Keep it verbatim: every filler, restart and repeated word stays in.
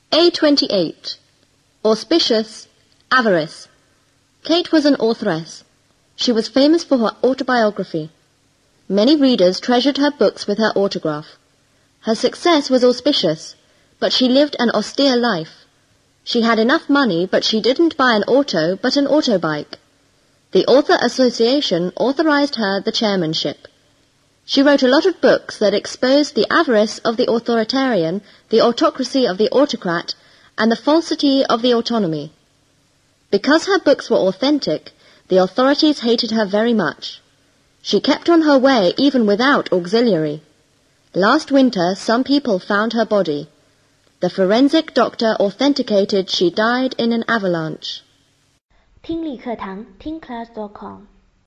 A twenty-eight. Auspicious, avarice. Kate was an authoress. She was famous for her autobiography. Many readers treasured her books with her autograph. Her success was auspicious, but she lived an austere life. She had enough money, but she didn't buy an auto, but an autobike. The Author Association authorized her the chairmanship. She wrote a lot of books that exposed the avarice of the authoritarian, the autocracy of the autocrat, and the falsity of the autonomy. Because her books were authentic, the authorities hated her very much. She kept on her way even without auxiliary. Last winter, some people found her body. The forensic doctor authenticated she died in an avalanche. 听力课堂听 class dot com